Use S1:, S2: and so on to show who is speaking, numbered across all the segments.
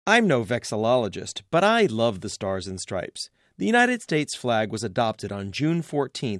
S1: I'm no vexillologist, but I love the Stars and Stripes. The United States flag was adopted on June 14,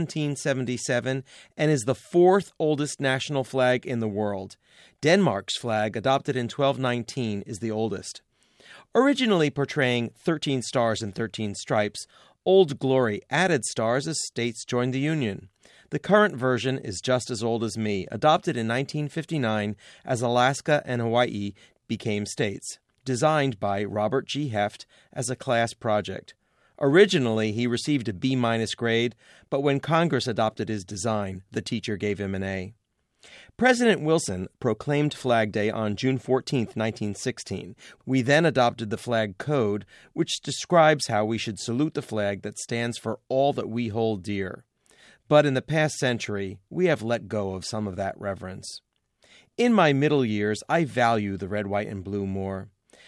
S1: 1777, and is the fourth oldest national flag in the world. Denmark's flag, adopted in 1219, is the oldest. Originally portraying 13 stars and 13 stripes, Old Glory added stars as states joined the Union. The current version is just as old as me, adopted in 1959 as Alaska and Hawaii became states, designed by Robert G. Heft as a class project. Originally, he received a B- grade, but when Congress adopted his design, the teacher gave him an A. President Wilson proclaimed Flag Day on June 14, 1916. We then adopted the flag code, which describes how we should salute the flag that stands for all that we hold dear. But in the past century, we have let go of some of that reverence. In my middle years, I value the red, white, and blue more.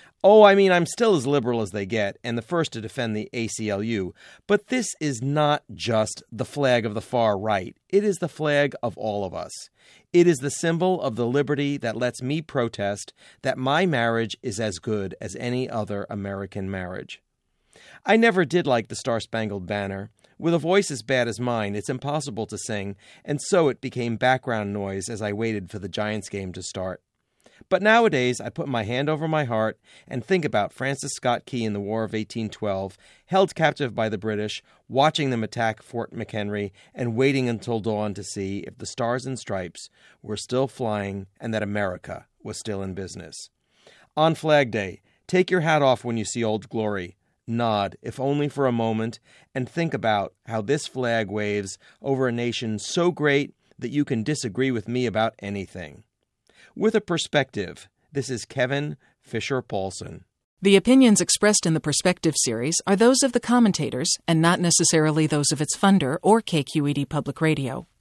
S1: I'm still as liberal as they get, and the first to defend the ACLU, but this is not just the flag of the far right. It is the flag of all of us. It is the symbol of the liberty that lets me protest that my marriage is as good as any other American marriage. I never did like the Star-Spangled Banner. With a voice as bad as mine, it's impossible to sing, and so it became background noise as I waited for the Giants game to start. But nowadays, I put my hand over my heart and think about Francis Scott Key in the War of 1812, held captive by the British, watching them attack Fort McHenry, and waiting until dawn to see if the Stars and Stripes were still flying and that America was still in business. On Flag Day, take your hat off when you see Old Glory. Nod, if only for a moment, and think about how this flag waves over a nation so great that you can disagree with me about anything. With a perspective, this is Kevin Fisher-Paulson.
S2: The opinions expressed in the Perspective series are those of the commentators and not necessarily those of its funder or KQED Public Radio.